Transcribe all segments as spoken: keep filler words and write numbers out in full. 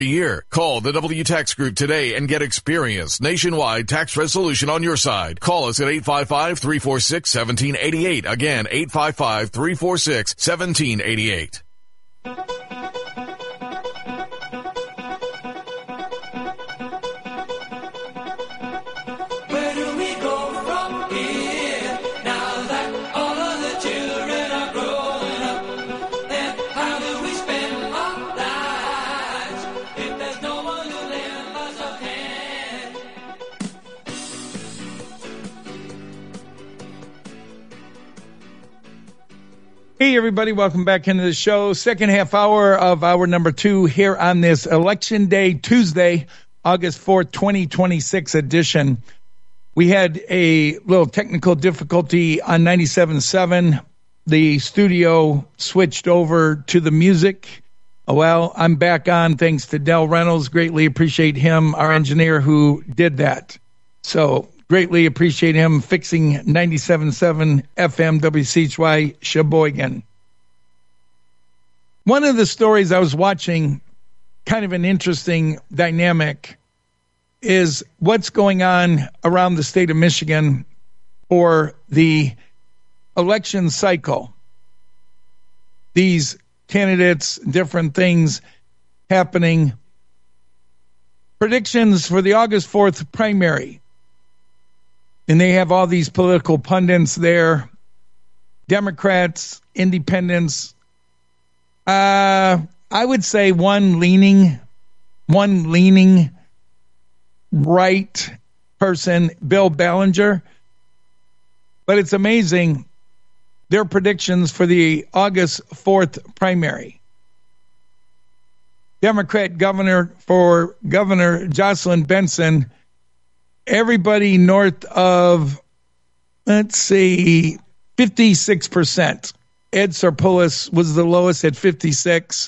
year. Call the W Tax Group today and get experienced nationwide tax resolution on your side. Call us at eight five five, three four six, one seven eight eight. Again, eight five five, three four six, one seven eight eight. Hey, everybody. Welcome back into the show. Second half hour of hour number two here on this Election Day, Tuesday, August fourth, twenty twenty-six edition. We had a little technical difficulty on ninety-seven point seven. The studio switched over to the music. Well, I'm back on thanks to Del Reynolds. Greatly appreciate him, our engineer who did that. So greatly appreciate him fixing ninety-seven point seven F M W C H Y Sheboygan. One of the stories I was watching, kind of an interesting dynamic, is what's going on around the state of Michigan for the election cycle. These candidates, different things happening. Predictions for the August fourth primary. And they have all these political pundits there, Democrats, independents. Uh, I would say one leaning, one leaning right person, Bill Ballinger. But it's amazing, their predictions for the August fourth primary. Democrat governor for Governor Jocelyn Benson, everybody north of, let's see, fifty-six percent. Ed Sarpoulos was the lowest at fifty-six.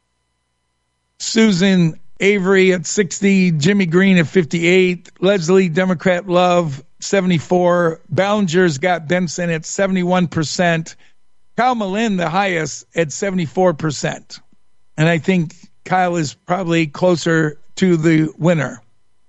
Susan Avery at sixty. Jimmy Green at fifty-eight. Leslie Democrat Love, seventy-four. Ballinger's got Benson at seventy-one percent. Kyle Malin, the highest, at seventy-four percent. And I think Kyle is probably closer to the winner.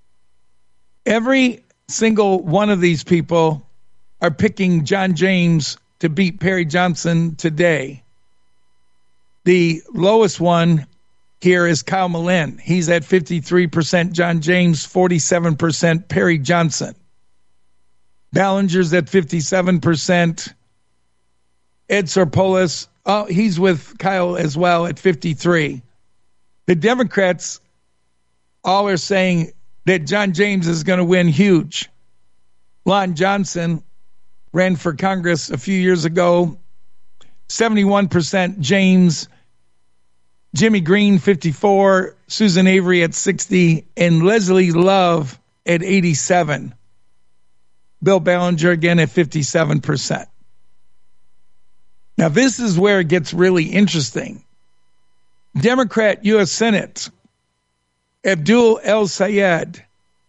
Every single one of these people are picking John James to beat Perry Johnson today. The lowest one here is Kyle Malin. He's at fifty-three percent. John James, forty-seven percent. Perry Johnson. Ballinger's at fifty-seven percent. Ed Sarpoulos, oh, he's with Kyle as well at fifty-three. The Democrats all are saying that John James is going to win huge. Lon Johnson ran for Congress a few years ago, seventy-one percent James, Jimmy Green, fifty-four, Susan Avery at sixty, and Leslie Love at eighty-seven. Bill Ballinger again at fifty-seven percent. Now, this is where it gets really interesting. Democrat U S Senate, Abdul El-Sayed.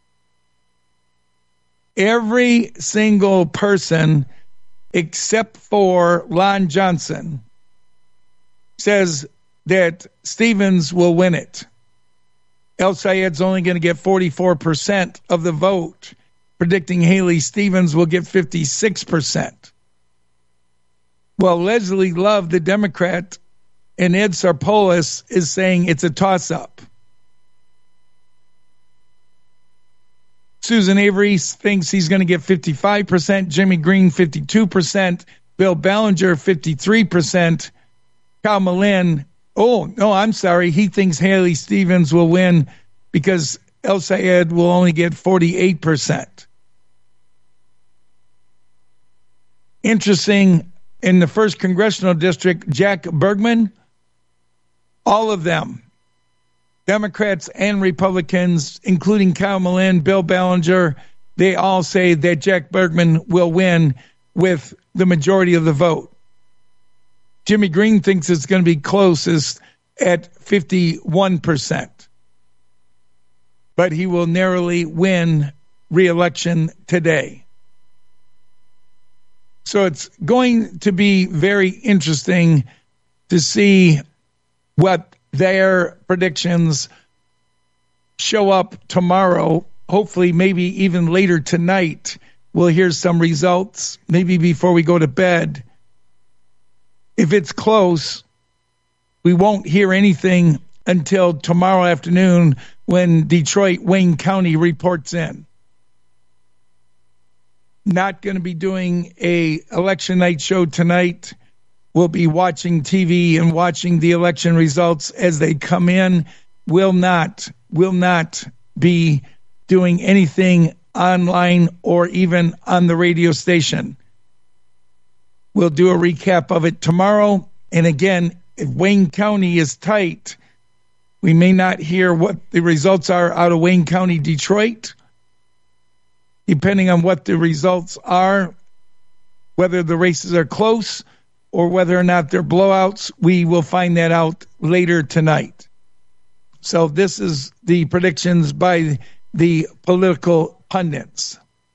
Every single person except for Lon Johnson says that Stevens will win it. El-Sayed's only going to get forty-four percent of the vote, predicting Haley Stevens will get fifty-six percent. Well, Leslie Love, the Democrat, and Ed Sarpoulos is saying it's a toss-up. Susan Avery thinks he's going to get fifty-five percent. Jimmy Green, fifty-two percent. Bill Ballinger, fifty-three percent. Kyle Malin, oh, no, I'm sorry. He thinks Haley Stevens will win because El-Sayed will only get forty-eight percent. Interesting, in the first congressional district, Jack Bergman, all of them, Democrats and Republicans, including Kyle Malin, Bill Ballinger, they all say that Jack Bergman will win with the majority of the vote. Jimmy Green thinks it's going to be closest at fifty-one percent. But he will narrowly win re-election today. So it's going to be very interesting to see what their predictions show up tomorrow, hopefully maybe even later tonight. We'll hear some results, maybe before we go to bed. If it's close, we won't hear anything until tomorrow afternoon when Detroit Wayne County reports in. Not going to be doing a election night show tonight. We'll be watching T V and watching the election results as they come in. Will not, will not be doing anything online or even on the radio station. We'll do a recap of it tomorrow. And again, if Wayne County is tight, we may not hear what the results are out of Wayne County, Detroit. Depending on what the results are, whether the races are close or whether or not they're blowouts, we will find that out later tonight. So this is the predictions by the political pundits.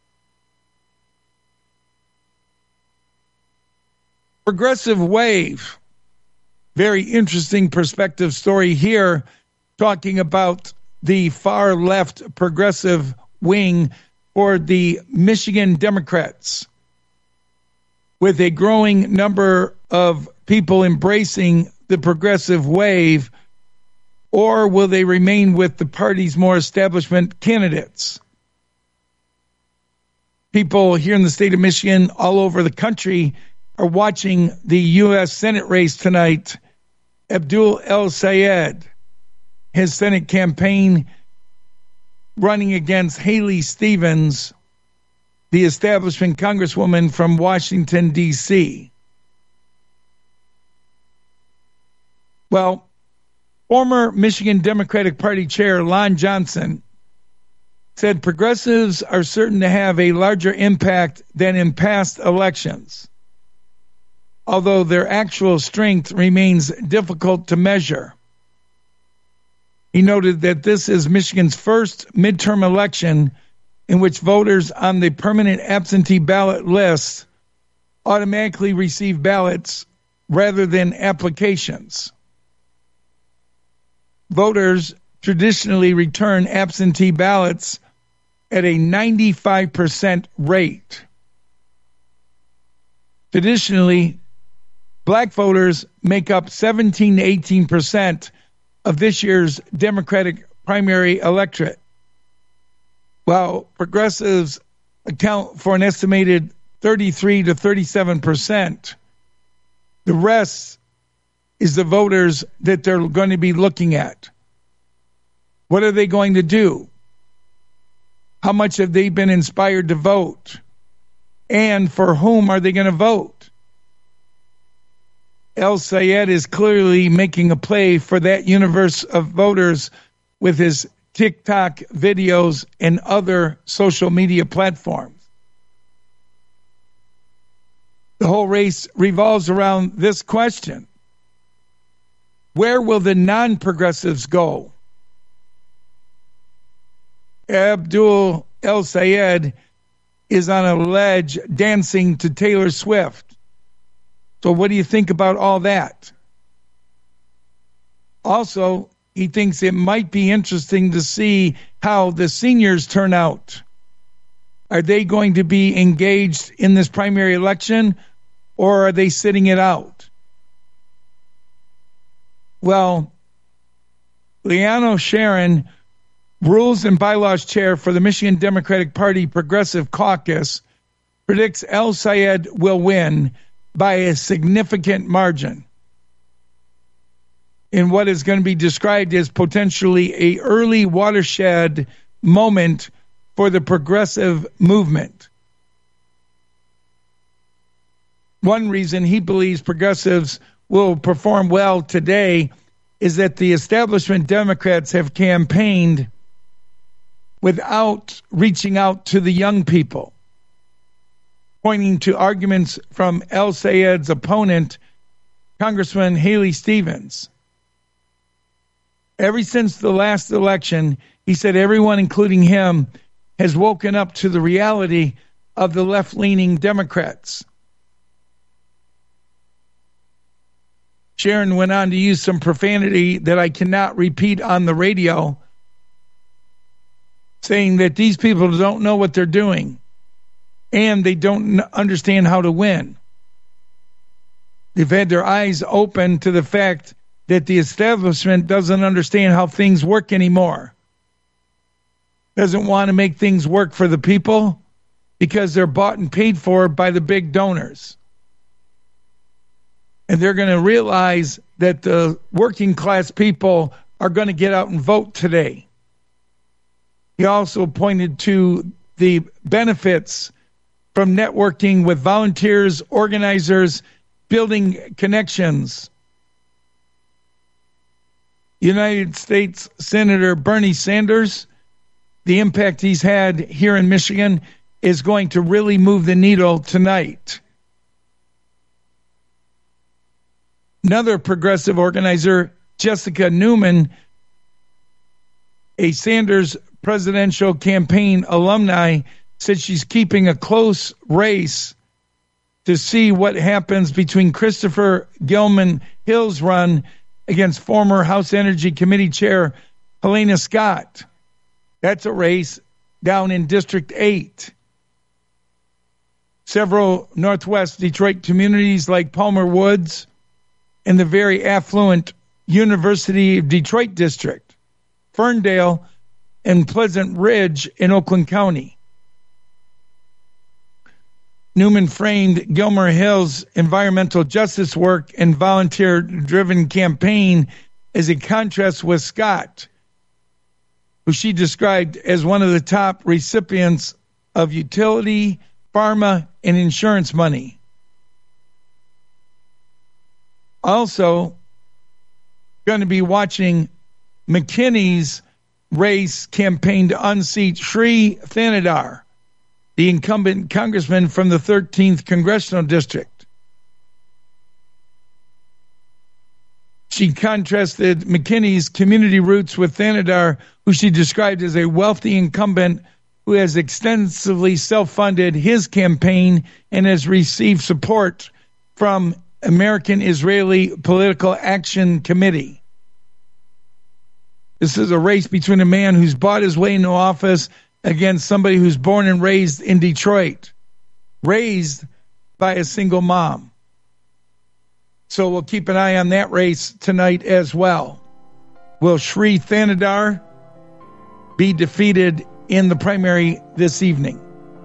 Progressive wave. Very interesting perspective story here, talking about the far left progressive wing for the Michigan Democrats, with a growing number of people embracing the progressive wave, or will they remain with the party's more establishment candidates? People here in the state of Michigan, all over the country, are watching the U S Senate race tonight. Abdul El-Sayed, his Senate campaign, running against Haley Stevens, the establishment congresswoman from Washington, D C Well, former Michigan Democratic Party Chair Lon Johnson said progressives are certain to have a larger impact than in past elections, although their actual strength remains difficult to measure. He noted that this is Michigan's first midterm election in which voters on the permanent absentee ballot list automatically receive ballots rather than applications. Voters traditionally return absentee ballots at a ninety-five percent rate. Traditionally, black voters make up seventeen to eighteen percent of this year's Democratic primary electorate, while progressives account for an estimated thirty-three to thirty-seven percent. The rest is the voters that they're going to be looking at. What are they going to do? How much have they been inspired to vote? And for whom are they going to vote? El-Sayed is clearly making a play for that universe of voters with his TikTok videos and other social media platforms. The whole race revolves around this question: where will the non-progressives go? Abdul El-Sayed is on a ledge dancing to Taylor Swift. So what do you think about all that? Also, he thinks it might be interesting to see how the seniors turn out. Are they going to be engaged in this primary election, or are they sitting it out? Well, Leanna Sharon, Rules and Bylaws Chair for the Michigan Democratic Party Progressive Caucus, predicts El-Sayed will win by a significant margin in what is going to be described as potentially an early watershed moment for the progressive movement. One reason he believes progressives will perform well today is that the establishment Democrats have campaigned without reaching out to the young people, pointing to arguments from El-Sayed's opponent, Congressman Haley Stevens. Ever since the last election, he said everyone, including him, has woken up to the reality of the left-leaning Democrats. Sharon went on to use some profanity that I cannot repeat on the radio, saying that these people don't know what they're doing and they don't understand how to win. They've had their eyes open to the fact that the establishment doesn't understand how things work anymore. Doesn't want to make things work for the people because they're bought and paid for by the big donors. And they're going to realize that the working class people are going to get out and vote today. He also pointed to the benefits from networking with volunteers, organizers, building connections. United States Senator Bernie Sanders, the impact he's had here in Michigan is going to really move the needle tonight. Another progressive organizer, Jessica Newman, a Sanders presidential campaign alumni, said she's keeping a close race to see what happens between Christopher Gilman Hill's run against former House Energy Committee Chair Helena Scott. That's a race down in District eight. Several Northwest Detroit communities like Palmer Woods and the very affluent University of Detroit District, Ferndale, and Pleasant Ridge in Oakland County. Newman framed Gilmer Hill's environmental justice work and volunteer-driven campaign as a contrast with Scott, who she described as one of the top recipients of utility, pharma, and insurance money. Also, going to be watching McKinney's race campaign to unseat Sri Thanadar, the incumbent congressman from the thirteenth Congressional District. She contrasted McKinney's community roots with Thanadar, who she described as a wealthy incumbent who has extensively self-funded his campaign and has received support from American Israeli Political Action Committee. This is a race between a man who's bought his way into office against somebody who's born and raised in Detroit, raised by a single mom. So we'll keep an eye on that race tonight as well. Will Sri Thanadar be defeated in the primary this evening?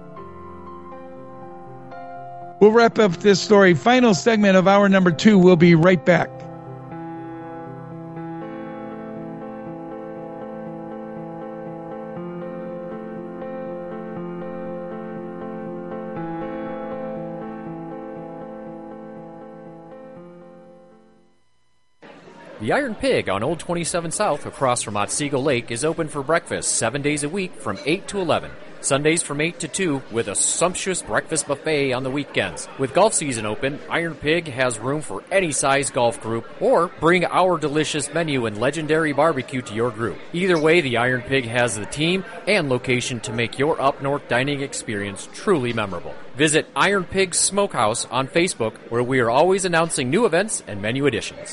We'll wrap up this story. Final segment of hour number two. We'll be right back. The Iron Pig on Old twenty-seven South across from Otsego Lake is open for breakfast seven days a week from eight to eleven. Sundays from eight to two with a sumptuous breakfast buffet on the weekends. With golf season open, Iron Pig has room for any size golf group, or bring our delicious menu and legendary barbecue to your group. Either way, the Iron Pig has the team and location to make your up-north dining experience truly memorable. Visit Iron Pig Smokehouse on Facebook, where we are always announcing new events and menu additions.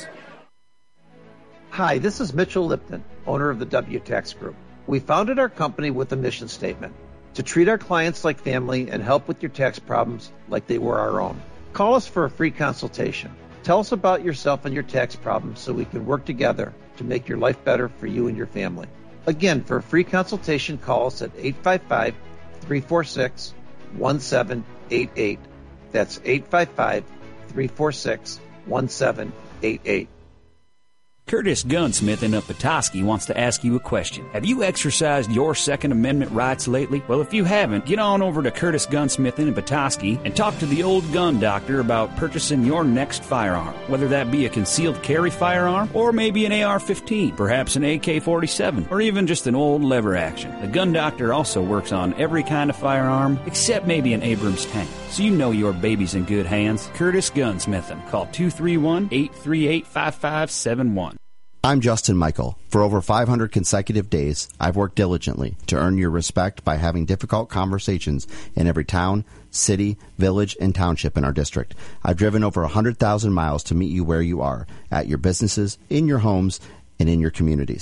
Hi, this is Mitchell Lipton, owner of the W Tax Group. We founded our company with a mission statement: to treat our clients like family and help with your tax problems like they were our own. Call us for a free consultation. Tell us about yourself and your tax problems so we can work together to make your life better for you and your family. Again, for a free consultation, call us at eight five five, three four six, one seven eight eight. That's eight five five, three four six, one seven eight eight. Curtis Gunsmith in Petoskey wants to ask you a question. Have you exercised your Second Amendment rights lately? Well, if you haven't, get on over to Curtis Gunsmith in Petoskey and talk to the old gun doctor about purchasing your next firearm. Whether that be a concealed carry firearm or maybe an A R fifteen, perhaps an A K forty-seven, or even just an old lever action. The gun doctor also works on every kind of firearm except maybe an Abrams tank. So you know your baby's in good hands. Curtis Gunsmith. Call two three one, eight three eight, five five seven one. I'm Justin Michael. For over five hundred consecutive days, I've worked diligently to earn your respect by having difficult conversations in every town, city, village, and township in our district. I've driven over one hundred thousand miles to meet you where you are, at your businesses, in your homes, and in your communities.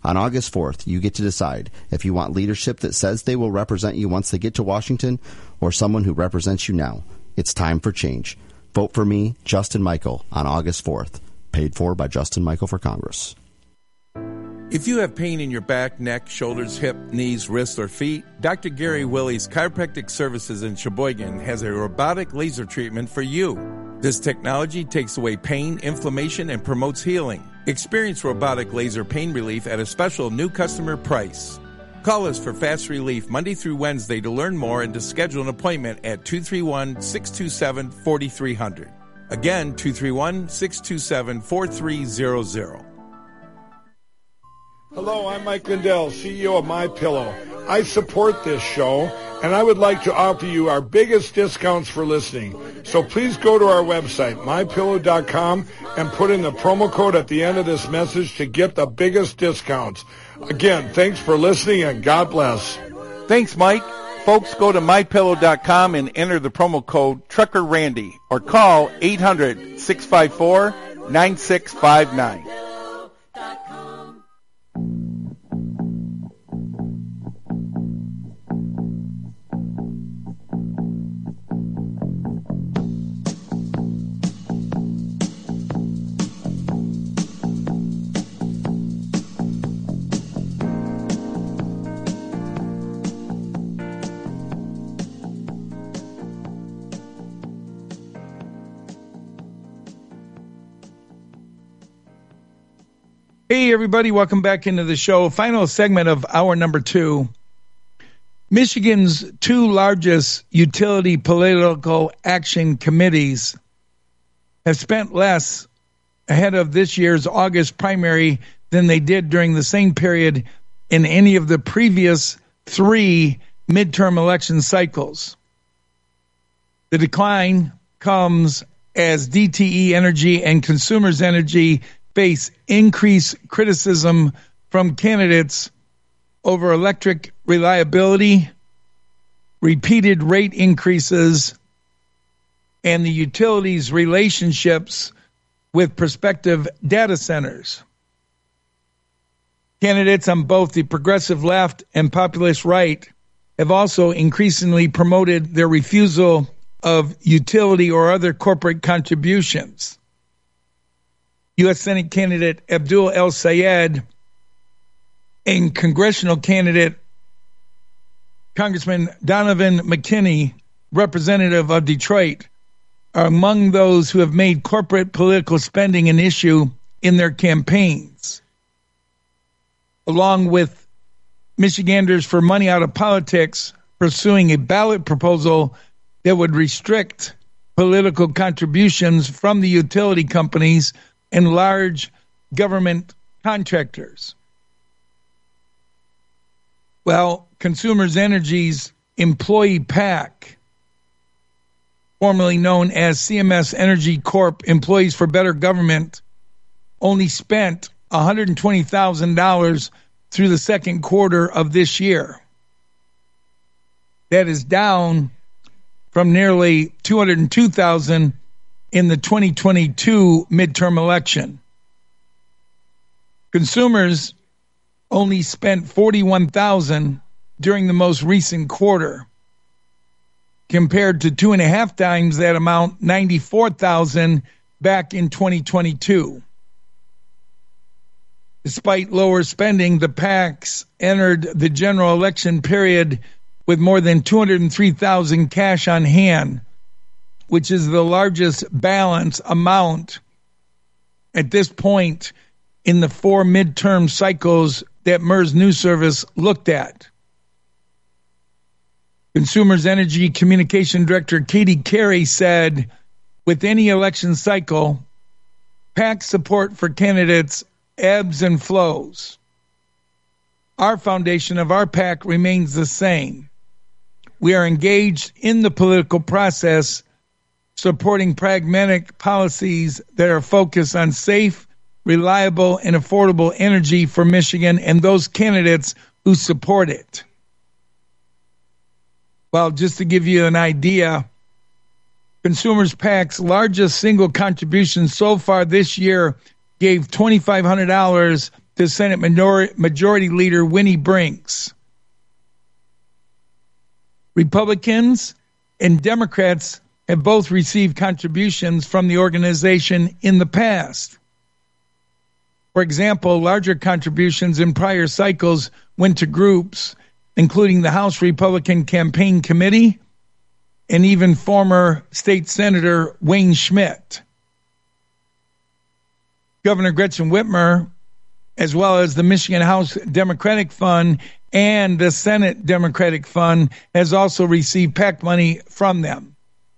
On August fourth, you get to decide if you want leadership that says they will represent you once they get to Washington or someone who represents you now. It's time for change. Vote for me, Justin Michael, on August fourth. Paid for by Justin Michael for Congress. If you have pain in your back, neck, shoulders, hip, knees, wrists, or feet, Doctor Gary Willie's Chiropractic Services in Sheboygan has a robotic laser treatment for you. This technology takes away pain, inflammation, and promotes healing. Experience robotic laser pain relief at a special new customer price. Call us for fast relief Monday through Wednesday to learn more and to schedule an appointment at two three one, six two seven, four three zero zero. Again, two three one, six two seven, four three zero zero. Hello, I'm Mike Lindell, C E O of MyPillow. I support this show, and I would like to offer you our biggest discounts for listening. So please go to our website, my pillow dot com, and put in the promo code at the end of this message to get the biggest discounts. Again, thanks for listening, and God bless. Thanks, Mike. Folks, go to my pillow dot com and enter the promo code Trucker Randy or call eight hundred, six five four, nine six five nine. Hey, everybody. Welcome back into the show. Final segment of hour number two. Michigan's two largest utility political action committees have spent less ahead of this year's August primary than they did during the same period in any of the previous three midterm election cycles. The decline comes as D T E Energy and Consumers Energy face increased criticism from candidates over electric reliability, repeated rate increases, and the utility's relationships with prospective data centers. Candidates on both the progressive left and populist right have also increasingly promoted their refusal of utility or other corporate contributions. U S Senate candidate Abdul El-Sayed and congressional candidate Congressman Donovan McKinney, representative of Detroit, are among those who have made corporate political spending an issue in their campaigns. Along with Michiganders for Money Out of Politics pursuing a ballot proposal that would restrict political contributions from the utility companies and large government contractors. Well, Consumers Energy's employee PAC, formerly known as C M S Energy Corp, Employees for Better Government, only spent one hundred twenty thousand dollars through the second quarter of this year. That is down from nearly two hundred two thousand dollars in the twenty twenty-two midterm election. Consumers only spent forty-one thousand dollars during the most recent quarter, compared to two and a half times that amount, ninety-four thousand dollars back in twenty twenty-two. Despite lower spending, the PACs entered the general election period with more than two hundred three thousand dollars cash on hand, which is the largest balance amount at this point in the four midterm cycles that M E R S News Service looked at. Consumers Energy Communication Director Katie Carey said, with any election cycle, PAC support for candidates ebbs and flows. Our foundation of our PAC remains the same. We are engaged in the political process, supporting pragmatic policies that are focused on safe, reliable, and affordable energy for Michigan and those candidates who support it. Well, just to give you an idea, Consumers PAC's largest single contribution so far this year gave two thousand five hundred dollars to Senate Minor- Majority Leader Winnie Brinks. Republicans and Democrats have both received contributions from the organization in the past. For example, larger contributions in prior cycles went to groups, including the House Republican Campaign Committee and even former State Senator Wayne Schmidt. Governor Gretchen Whitmer, as well as the Michigan House Democratic Fund and the Senate Democratic Fund, has also received PAC money from them.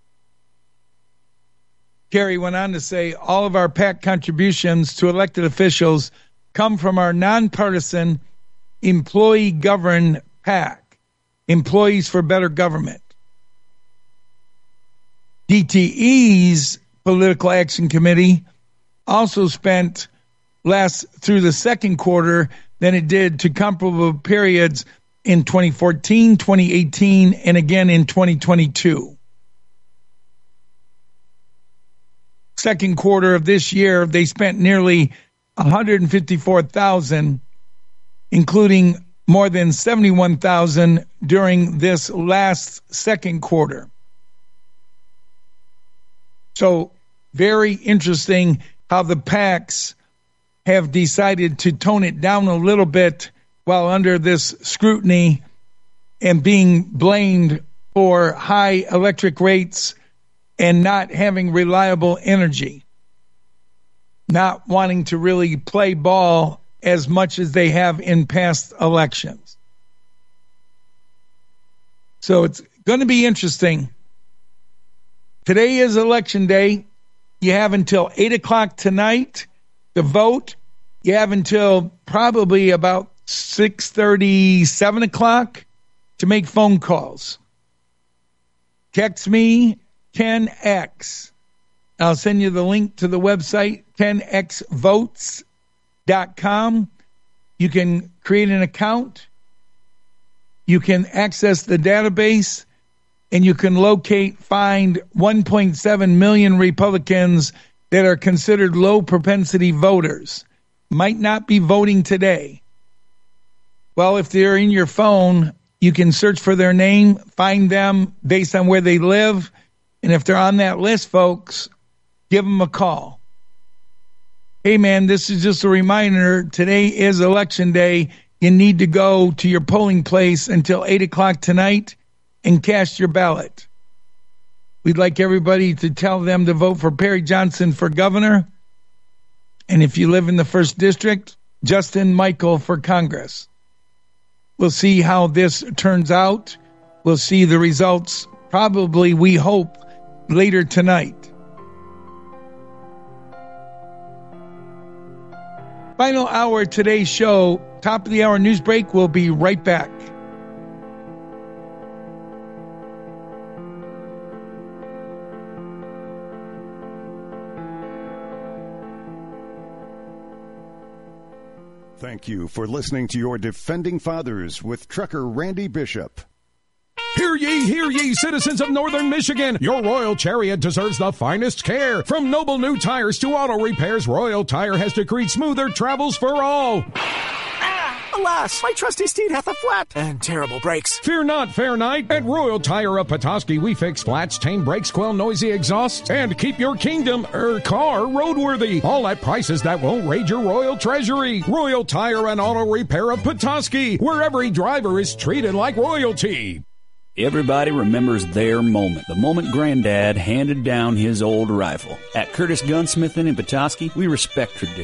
Kerry went on to say, all of our PAC contributions to elected officials come from our nonpartisan employee-governed PAC, Employees for Better Government. D T E's Political Action Committee also spent less through the second quarter than it did to comparable periods in twenty fourteen, twenty eighteen, and again in twenty twenty-two. Second quarter of this year, they spent nearly one hundred fifty-four thousand dollars, including more than seventy-one thousand dollars during this last second quarter. So very interesting how the PACs have decided to tone it down a little bit while under this scrutiny and being blamed for high electric rates and not having reliable energy, not wanting to really play ball as much as they have in past elections. So it's going to be interesting. Today is election day. You have until eight o'clock tonight to vote. You have until probably about six thirty, seven o'clock to make phone calls. Text me, ten X. I'll send you the link to the website, ten x votes dot com. You can create an account. You can access the database, and you can locate, find one point seven million Republicans that are considered low propensity voters. Might not be voting today. Well, if they're in your phone, you can search for their name, find them based on where they live, and if they're on that list, folks, give them a call. Hey, man, this is just a reminder. Today is election day. You need to go to your polling place until eight o'clock tonight and cast your ballot. We'd like everybody to tell them to vote for Perry Johnson for governor. And if you live in the first district, Justin Michael for Congress. We'll see how this turns out. We'll see the results, probably, we hope, later tonight. Final hour of today's show, top of the hour news break. We'll be right back. Thank you for listening to your Defending Fathers with Trucker Randy Bishop. Hear ye, hear ye, citizens of Northern Michigan. Your Royal Chariot deserves the finest care. From noble new tires to auto repairs, Royal Tire has decreed smoother travels for all. Alas, my trusty steed hath a flat and terrible brakes. Fear not, fair knight. At Royal Tire of Petoskey, we fix flats, tame brakes, quell noisy exhausts, and keep your kingdom, er, car roadworthy. All at prices that won't raid your royal treasury. Royal Tire and Auto Repair of Petoskey, where every driver is treated like royalty. Everybody remembers their moment, the moment Granddad handed down his old rifle. At Curtis Gunsmithing in Petoskey, we respect tradition.